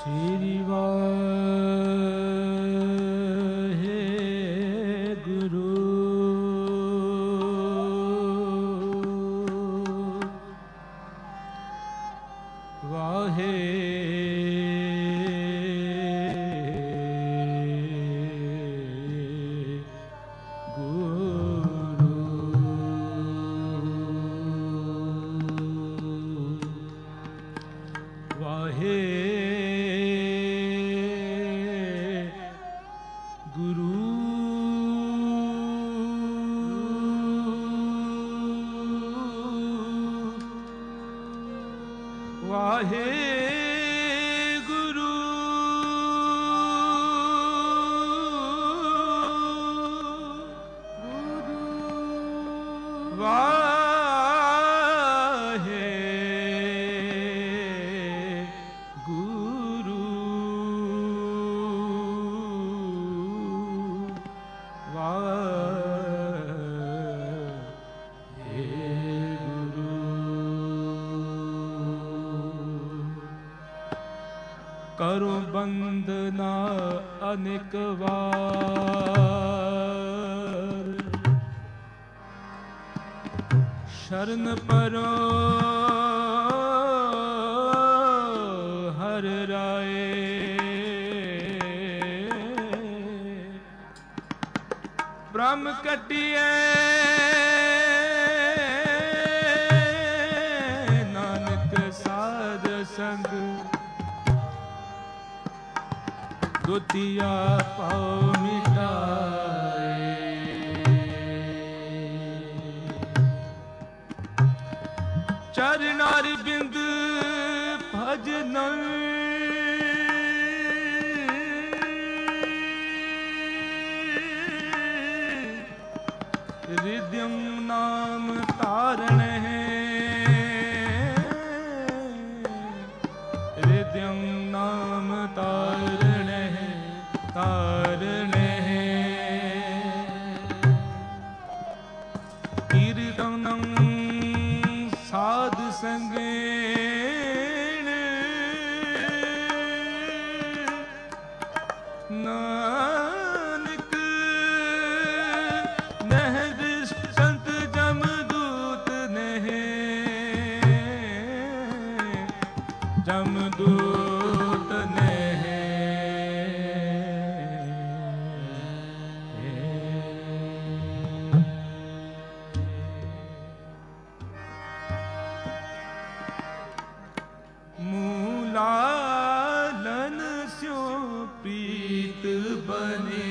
श्री वाहे गुरु वाहे वाहे गुरु वाहे गुरु करो बंदना अनेक बार शरण परो हर राय ब्रह्म कटिए नानक साध संग दुतिया पाओ मिटाए चरणार बिंद भजन हृदयम नाम तारण है हृदयम नाम तारण है तारण है कीर्तनम साध संगेण नानक नह संत जमदूत नह जमदूत नह मूलालन स्यो प्रीत बने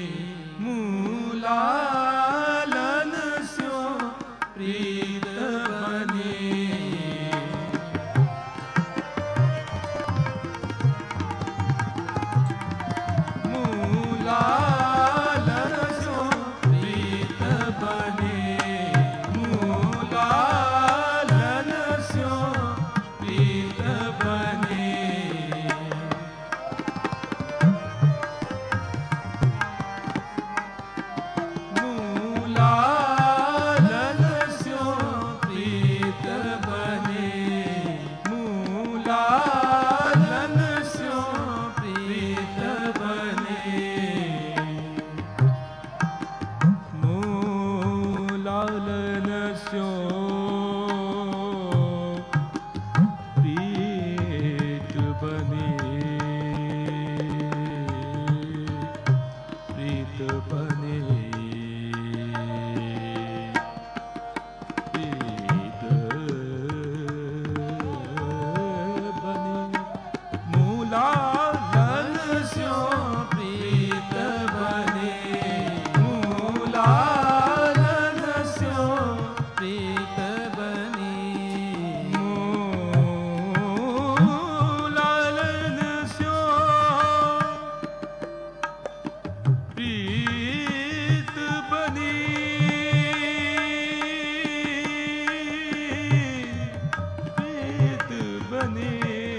मूलालन स्यो प्रीत बने मूलालन स्यो प्रीत बने मूलालन स्यो प्रीत बने मूलालन स्यो प्रीत बने मूलालन स्यो प्रीत बने मूलालन स्यो प्रीत बने प्रीत बने प्रीत बने मूलालन स्यो प्रीत बने मूलालन स्यो प्रीत बने मूलालन स्यो प्रीत बने प्रीत बने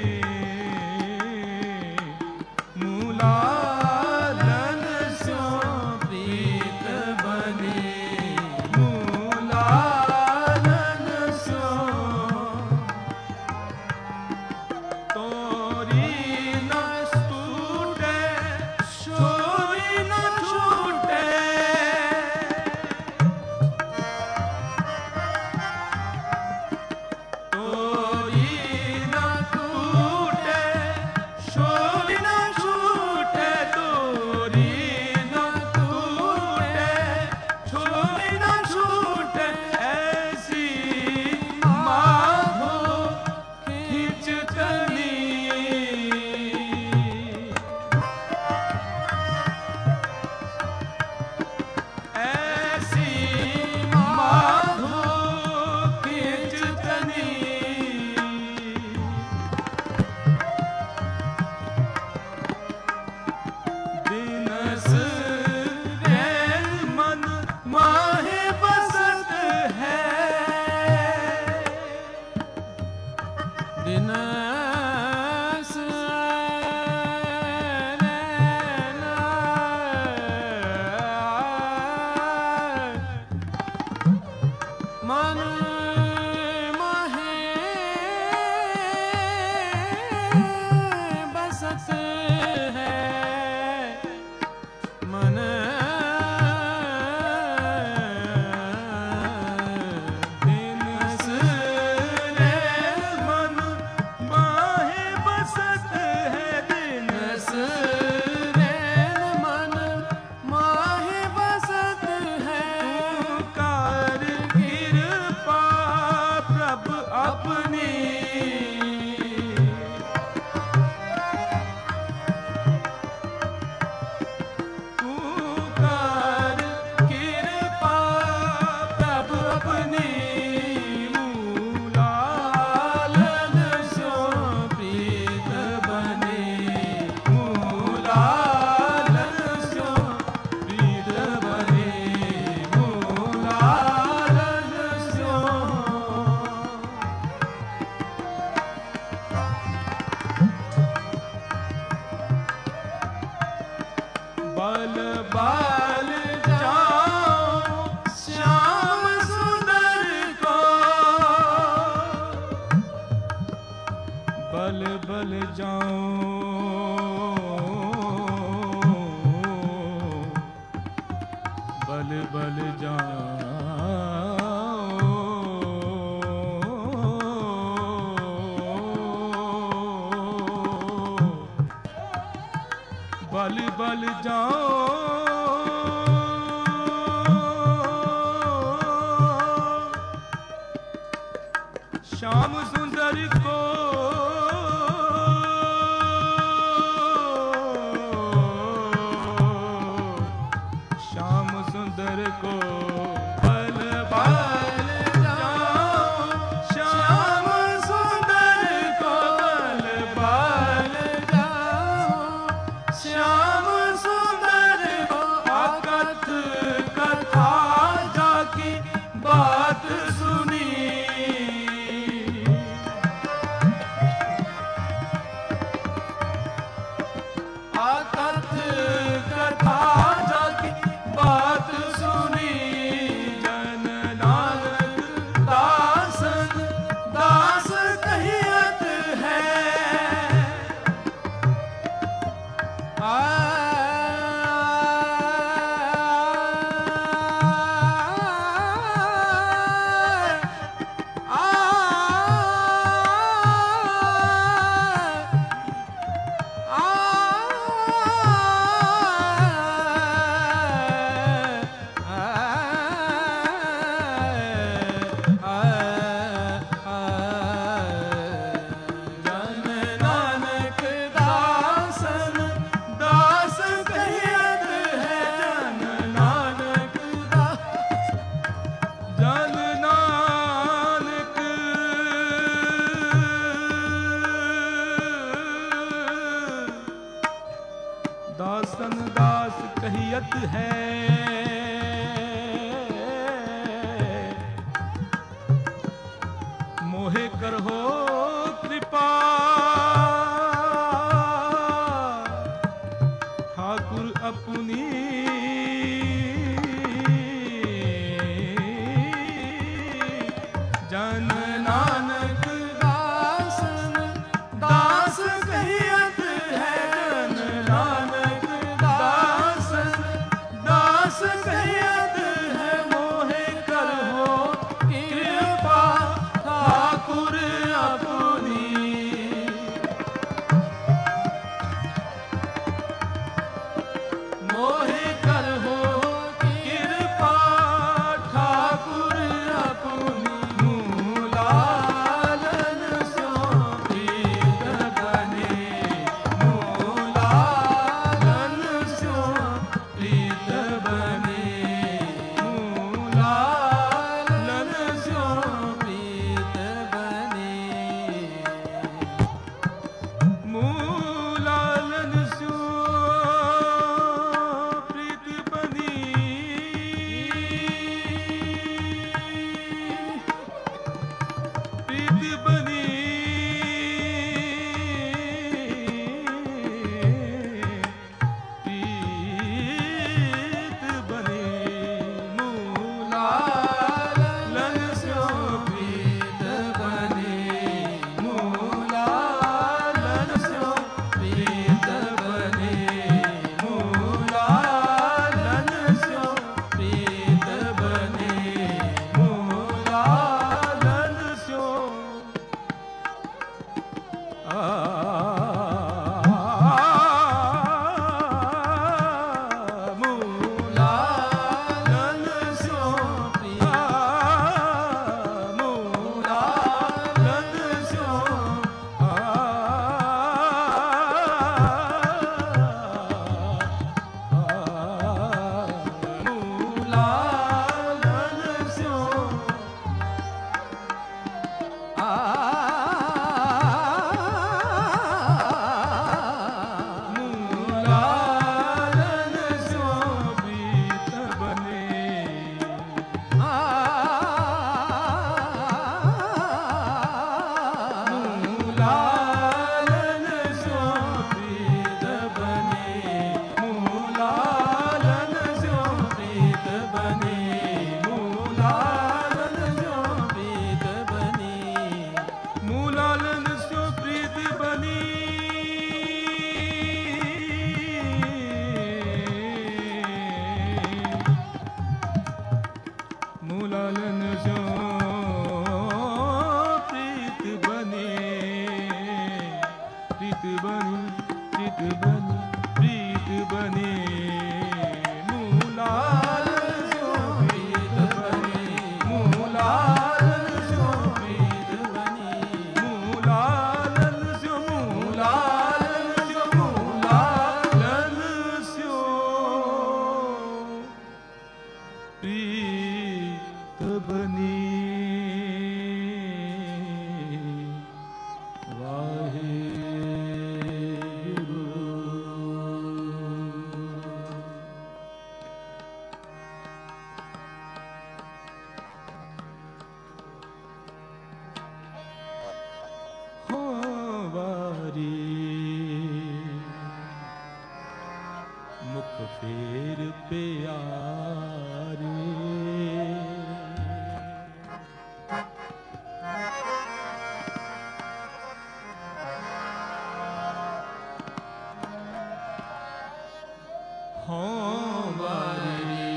मूलालन स्यो प्रीत बने मूलालन स्यो तोरी ना बल बल जाओ श्याम सुंदर को, बल बल जाओ बल बल जाओ बल बल जाओ श्याम सुंदर को, श्याम सुंदर को बल बल जाओ श्याम सुंदर को, बल बल जाओ श्याम सुंदर को। अकथ कथा जाकी बात सुनी, अकथ कथा जाकी बात सुनी। जन नानक दासन दास कहियत है, दासन दास कहियत है। मोहे करहो कृपा ठाकुर अपनी, जन नानक दासन दास कहियत है। जन नानक दास प्रीत बनी चित बनी प्रीत बनी मूलाल स्यो प्रीत बनी मूलाल स्यो प्रीत बनी मूलाल स्यो मूलाल स्यो मूलाल स्यो प्रीत बनी मुख फेर प्यारे हों वारे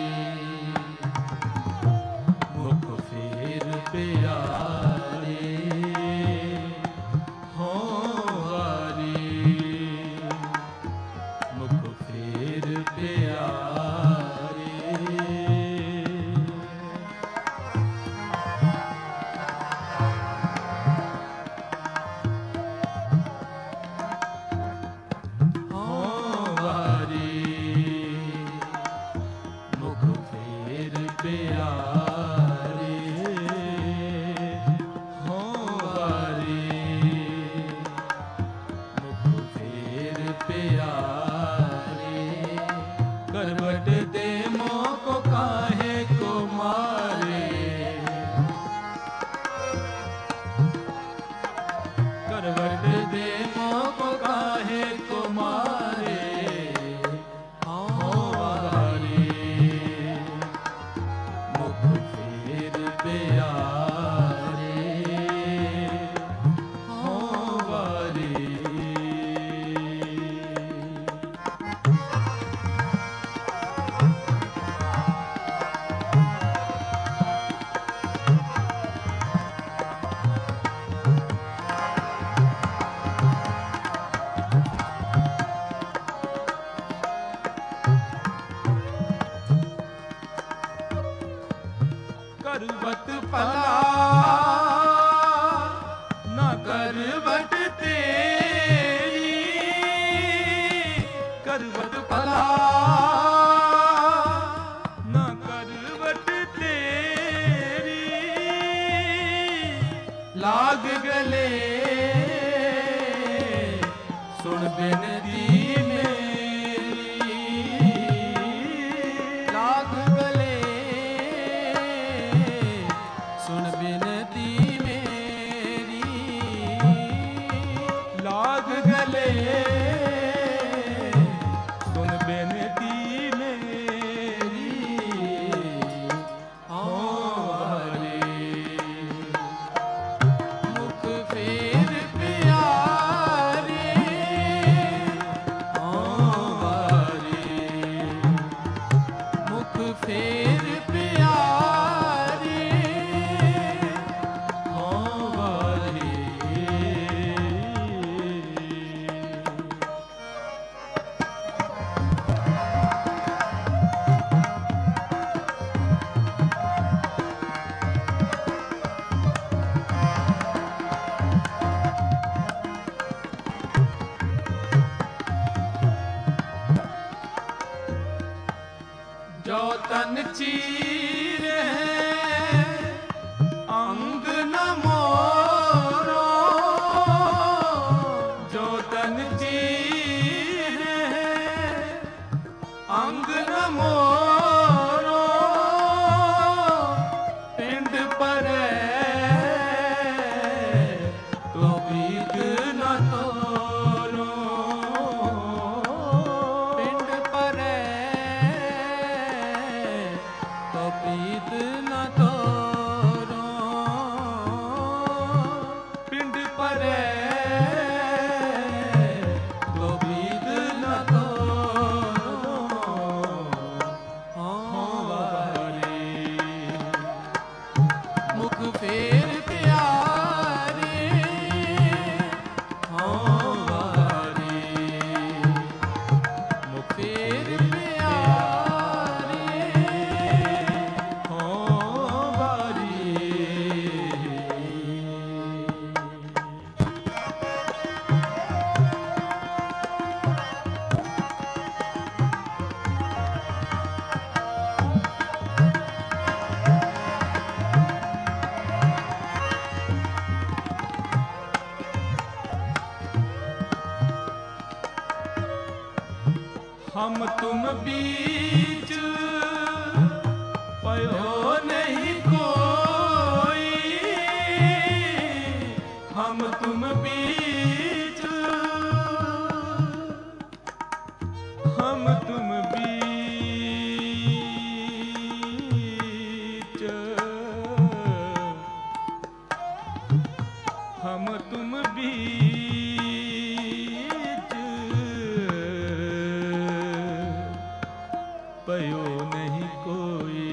मुख फेर प्यारे हों वारे मुख फेर प्यारे हों वारे मुख फेर प्यारे हों वारे मुख फेर प्यारे करवट दे मोह को काहे को मारे करवट दे मोह को काहे को मारे हों वारे मुख फेर प्यारे हों वारे करवट पला न करवट तेरी करवट पला न करवट तेरी लाग गले सुन बिनती मेरी लाग गले सुन बिनती मेरी लाग गले सुन बिनती मेरी हों वारे मुख फेर प्यारे हों वारे मुख फेर प्यारे हों वारे जो तन चीरे अंग न मोरो जो तन चीरे अंग न मोरो पिंड परे तो प्रीत न तोरो पिंड परे तो प्रीत न तोरो पिंड परे तो प्रीत न तोरो हम तुम बीच पयो नहीं कोई, हम तुम बीच, हम तुम बीच, हम तुम बीच पयो नहीं कोई।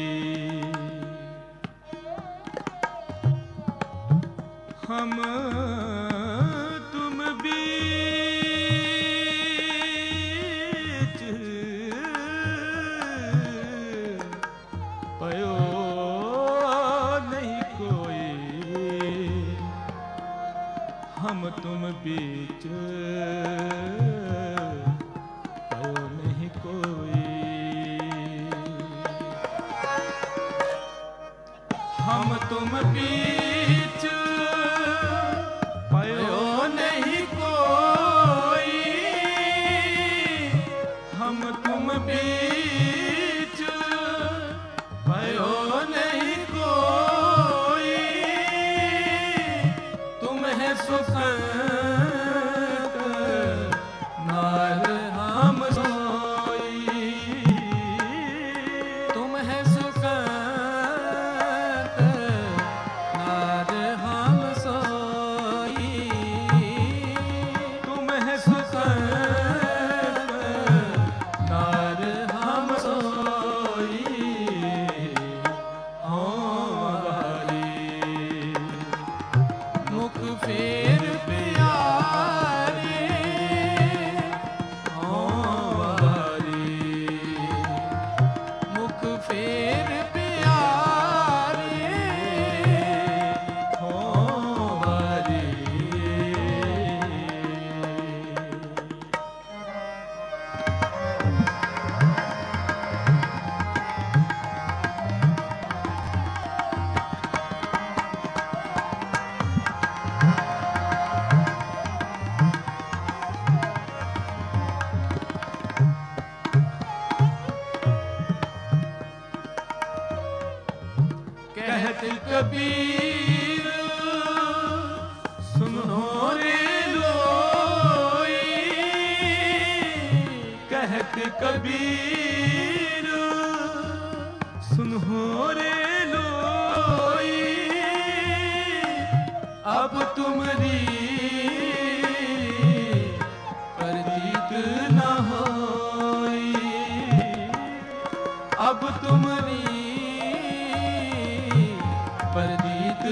हम तुम बीच पयो नहीं कोई, हम तुम बीच पयो नहीं कोई। हम तुम बीच पयो नहीं कोई, हम तुम बीच पयो नहीं कोई। तुम है सुखत नार हम सोई, तुम है सुखत नार हम सोई, तुम है सुखत नार हम सोई। हो बारी मुख फेर प्यारे, हो बारी मुख फेर प्यारे, हो बारी। कहत कबीर सुनो रे लोई, कहत कबीर सुनो रे लोई। अब तुमरी परजीत न होई, अब तुमरी परजीत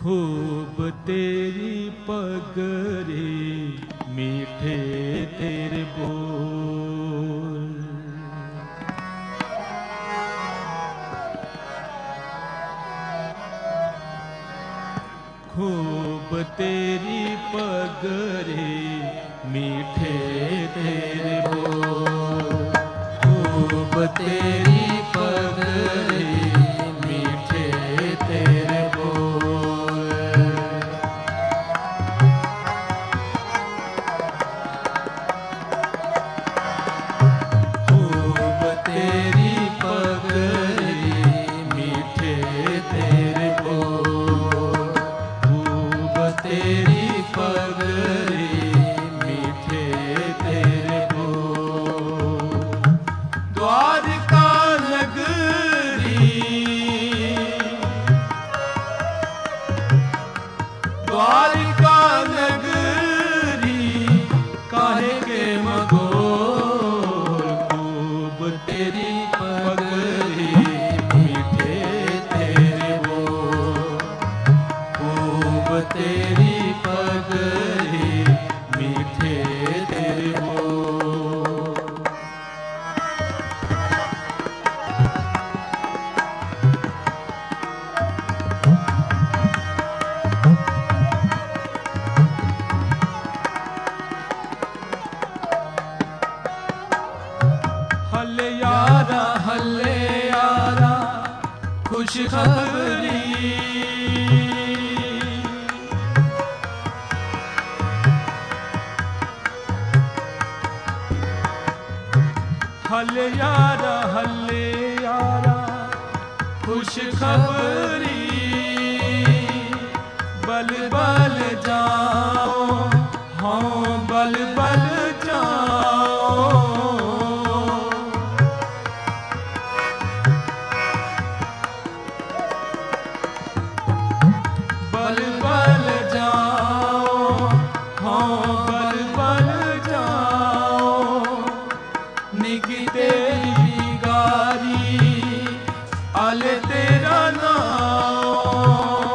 खूब तेरी पगरी मीठे तेरे बोल। खूब तेरी पगरी मीठे तेरे बोल। खूब तेरी पगरी मीठे तेरे बोल। खूब तेरी पगरी मीठे तेरे बोल। खूब तेरी पगरी मीठे तेरे बोल। द्वारका नगरी, द्वारका नगरी काहे के मगोर। खूब तेरी पगरी मीठे तेरे बोल। खूब तेरी पगरी मीठे तेरे बोल। हल्ले यारा खुश खबरी। हल्ले यारा खुश खबरी। बल बल जाओ, हाँ बल बल जाओ। बल बल जाओ, हाँ बल बल जाओ। निकी तेरी बिगारी आले तेरा नाम।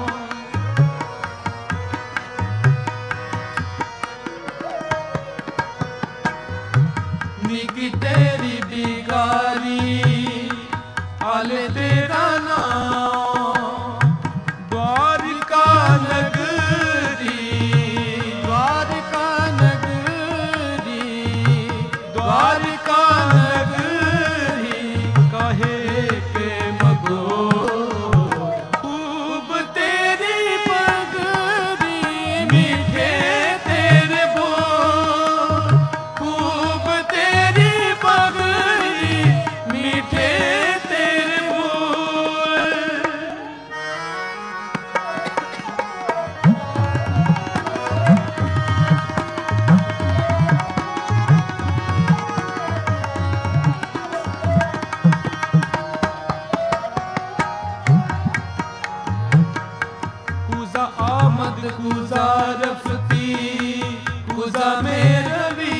निकी तेरी बिगारी आले तेरा नाम। द्वारका नगरी, द्वारका नगरी, द्वारका नगरी काहे के मगोर। खूब तेरी पगरी मीठे तेरे बोल। खूब तेरी पगरी मीठे तेरे बोल। कूजा आमद कूजा रफती कूजा में रवि।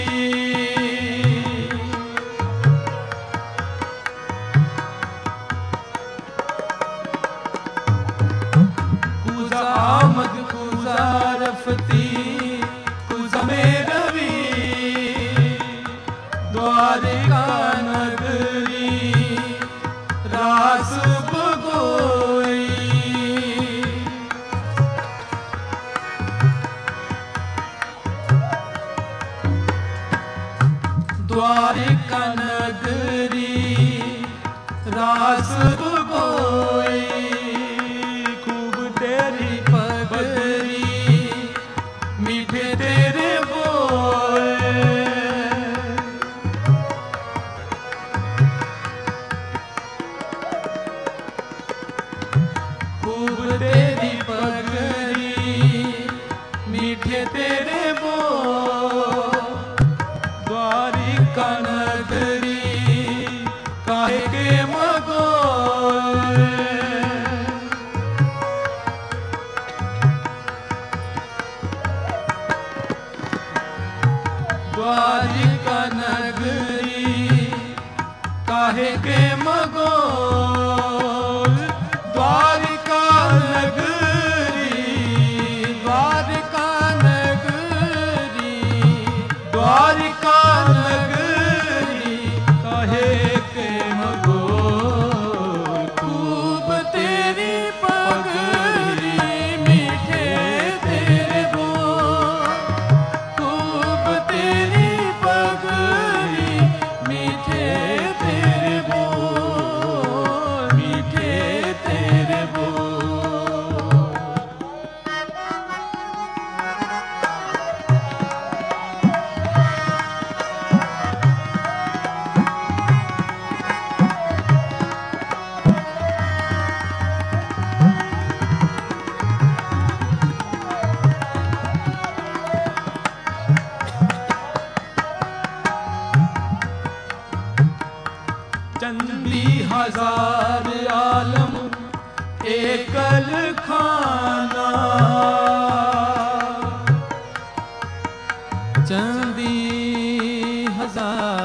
कूजा आमद कूजा रफती कूजा में रवि। द्वारका नगरी रास बगोई। द्वारका नगरी रास बगोई। खूब तेरी पगरी मीठे तेरे बोल। खूब तेरी पगरी मीठे तेरे बोल। द्वारका नगरी काहे के मगोर। द्वारका नगरी काहे के मगोर। द्वारका नगरी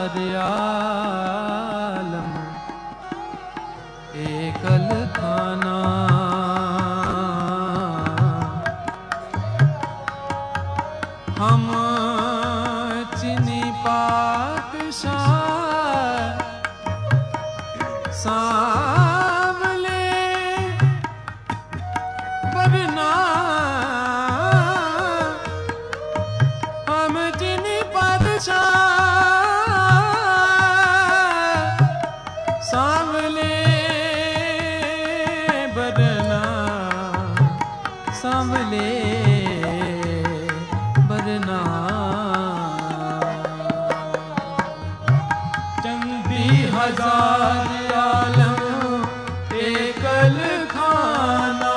हजार आलम एकल खाना। हम चिनी पातशाह सांवले बरना। हम चिनी पातशाह सांवले बरना। सांवले बरना। चंदी हजार आलम एकल खाना।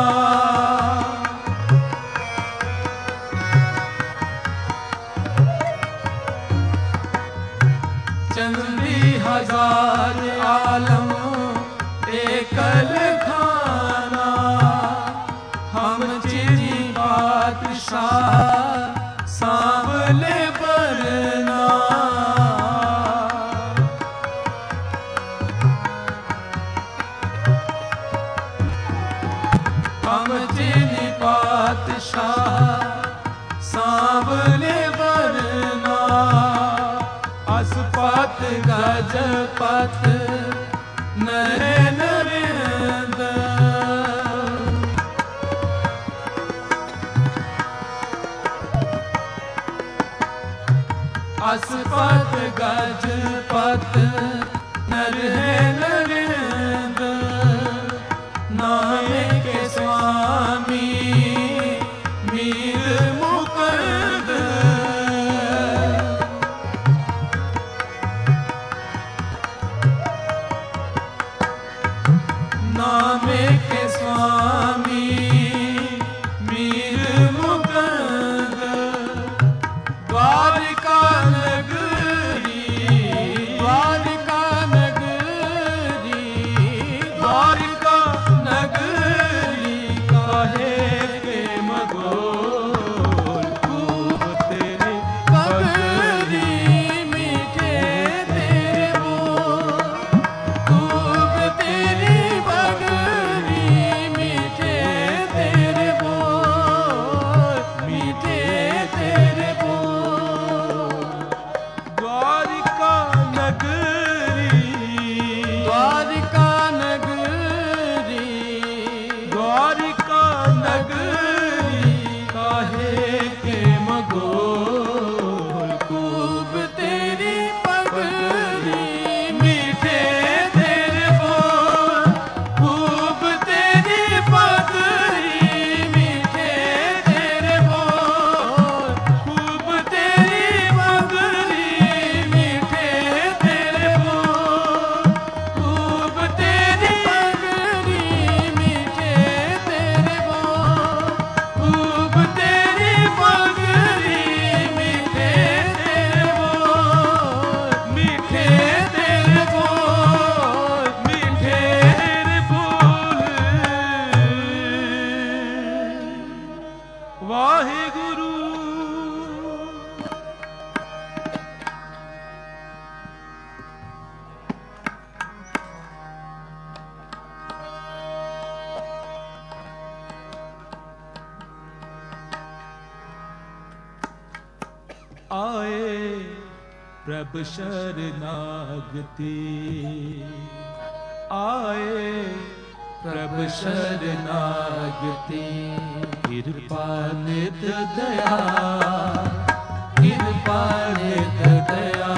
चंदी हजार आलम एकल खाना। हम चिनी पातशाह सांवले बरना। हम चिनी पातशाह सांवले बरना। असपत गजपत नरे नरेंद। असपत गजपत नरे नरेंद। नाम के स्वामी मीर मुकर्द। नाम के स्वामी मीर मुकर्द। द्वारिका नगरी द्वारिका नगरी द्वारिका नगरी काहे के मगोल। खूब तेरे पगरी मीठे तेरे बोल। खूब तेरी पगरी मीठे तेरे बोल। मीठे तेरे बोल। द्वारिका नगरी द्वारिका नगरी द्वारिका नगरी काहे के मगोल। खूब तेरी पगरी मीठे तेरे बोल। खूब तेरी पगरी मीठे तेरे बोल। खूब तेरी पगरी मीठे तेरे बोल। खूब तेरी पगरी मीठे तेरे बोल। खूब तेरी पगरी मीठे तेरे बोल। मीठे तेरे बोल। मीठे तेरे बोल। वाहिगुरु। आए प्रभ शरणागति। आए प्रभ शरणागति। कृपा नित दया कृपा नित दया।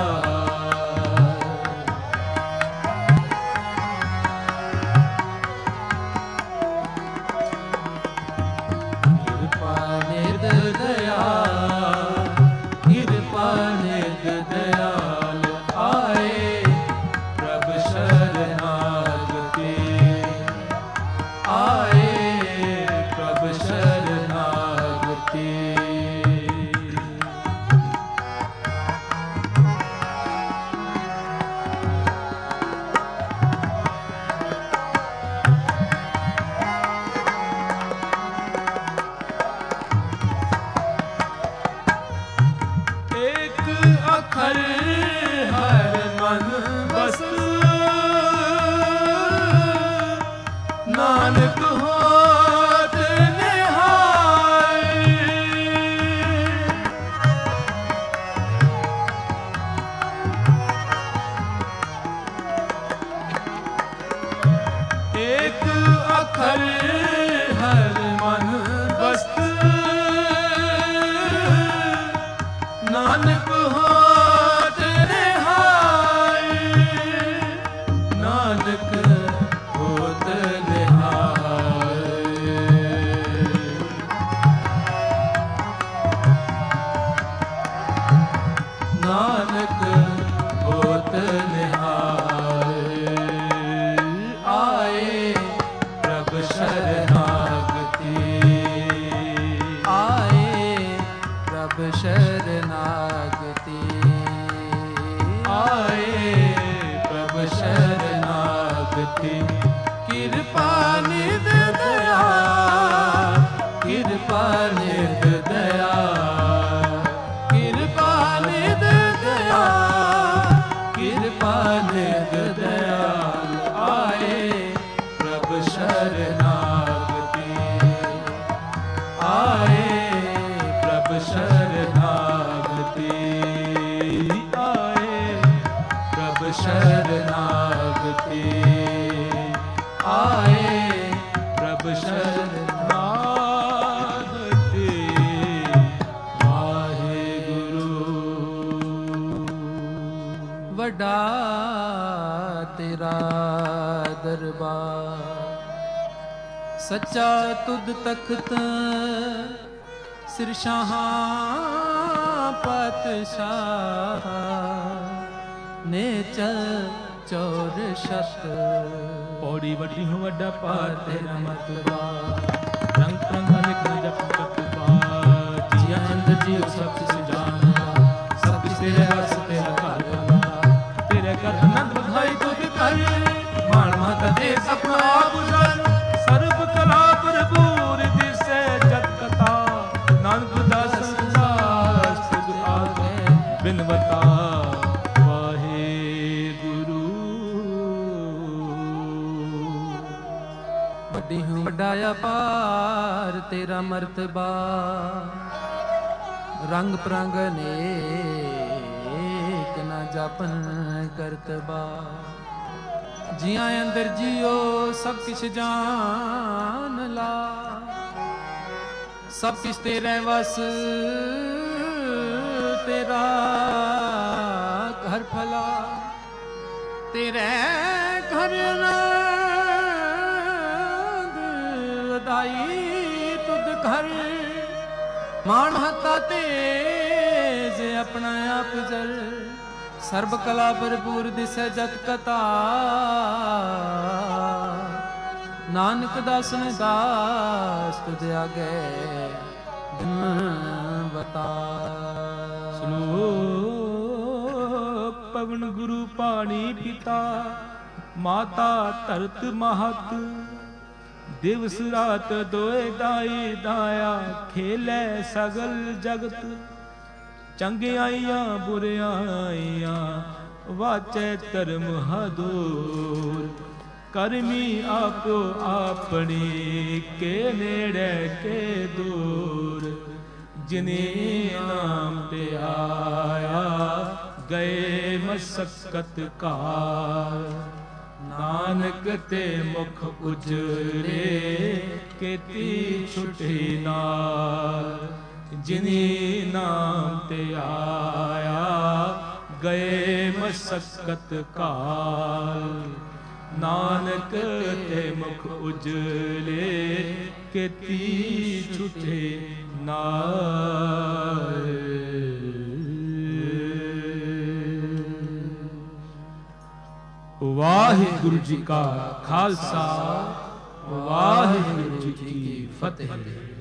कृपा नित दया कृपा नित दयाल। आए प्रभ शरणागति। आए प्रभ शरणागति। ਪ੍ਰਭ ਸ਼ਰਨਾਗਤੀ ਆਏ ਪ੍ਰਭ ਸ਼ਰਨਾਗਤੀ ਕਿਰਪਾ ਨਿਧ ਦਇਆ ਕਿਰਪਾ ਨਿਧ ਦਇਆ ਕਿਰਪਾ ਨਿਧ ਦਇਆ ਕਿਰਪਾ ਨਿਧ ਦਇਆ ਆਏ ਪ੍ਰਭ ਸ਼ਰਨਾਗਤੀ ਆਏ ਪ੍ਰਭ ਸ਼ਰਨਾਗਤੀ ਆਏ ਪ੍ਰਭ ਸ਼ਰਨਾਗਤੀ ਆਏ ਪ੍ਰਭ ਸ਼ਰਨਾਗਤੀ ਵਾਹਿਗੁਰੂ ਵੱਡਾ ਤੇਰਾ ਦਰਬਾਰ ਸੱਚਾ ਤੁਧ ਤਖਤ ਸਿਰ ਸ਼ਾਹਾਂ ਪਾਤਸ਼ਾਹ ਨੇਚਰ ਚੌਰ ਸ਼ਤ ਪੌੜੀ ਵੱਡੀ ਹੋ ਵੱਡਾ ਪਾਰ ਤੇਰਾ ਮਤਬਾ ਰੰਗ ਰੰਗ ਅਨੇਕ ਜਪ ਤਪਵਾ ਜੀਆ ਅੰਦ ਜੀਉ ਸਭ ਕਿਸ ਜਾਣਦਾ ਸਭ ਕਿਸ ਤੇਰੇ ਹੱਥ ਤੇਰਾ ਘਰ ਬਣਾ ਤੇਰੇ ਘਰ ਆਨੰਦ ਵਧਾਈ ਤੁਧ ਕਰ ਮਾਣ ਮਤ ਦੇ ਸਪਨਾ ਆਪ ਜਲ ਸਰਬ ਕਲਾ ਭਰਪੂਰ ਦਿਸੈ ਜਤ ਕਥਾ ਨਾਨਕ ਦਾਸ ਸੰਸਾਰ ਸੁਧ ਆਗੇ ਬਿਨਵਤਾ ਵਾਹਿਗੁਰੂ ਵੱਡੀ ਹੂੰ ਵੱਡਾ ਅਪਾਰ ਤੇਰਾ ਮਰਤਬਾ ਰੰਗ ਪ੍ਰੰਗ ਅਨੇਕ ਨਾ ਜਾਪਨ ਕਰਤਬਾ ਜੀਆਂ ਅੰਦਰ ਜੀਓ ਸਭ ਕਿਛ ਜਾਣ ਲਾ ਸਭ ਕਿਛ ਤੇਰੇ ਵਸ ਤੇਰਾ ਘਰ ਭਲਾ ਤੇਰੇ ਘਰ ਨੰਦ ਵਧਾਈ ਤੁਧ ਘਰ ਮਾਣ ਹੱਤਾ ਤੇਜ ਆਪਣਾ ਆਪ ਜਲ ਸਰਬ ਕਲਾ ਭਰਪੂਰ ਦਿਸੈ ਜਤ ਕਥਾ ਨਾਨਕ ਦਾਸ ਨੇ ਦਾਸ ਤੁਧ ਆਗੇ ਬਤਾ ਸ਼ਲੋਕ ਪਵਨ ਗੁਰੂ ਪਾਣੀ ਪਿਤਾ ਮਾਤਾ ਧਰਤ ਮਹਤ ਦਿਵਸ ਰਾਤ ਦੋਏ ਦਾਈ ਦਾਇਆ ਖੇਲੇ ਸਗਲ ਜਗਤ ਚੰਗਿਆਈਆਂ ਬੁਰਿਆਈਆਂ ਵਾਚੈ ਧਰਮ ਹਦੂਰ ਕਰਮੀ ਆਪੋ ਆਪਣੀ ਕੇ ਨੇੜੇ ਕੇ ਦੂਰ ਜਿਨੇ ਨਾਮ ਤੇ ਆਇਆ ਗਏ ਮਸਕਤ ਕਾਲ ਨਾਨਕ ਤੇ ਮੁਖ ਉਜਰੇ ਕੀਤੀ ਛੁਟੀ ਨਾਲ ਜਿਨੇ ਨਾਮ ਤੇ ਆਇਆ ਗਏ ਮਸਕਤ ਕਾਲ ਨਾਨਕ ਤੇ ਮੁਖ ਉਜਲੇ ਕੀਤੀ ਛੁਟੇ ਨਾਲ। ਵਾਹਿਗੁਰੂ ਜੀ ਕਾ ਖਾਲਸਾ ਵਾਹਿਗੁਰੂ ਜੀ ਕੀ ਫਤਿਹ।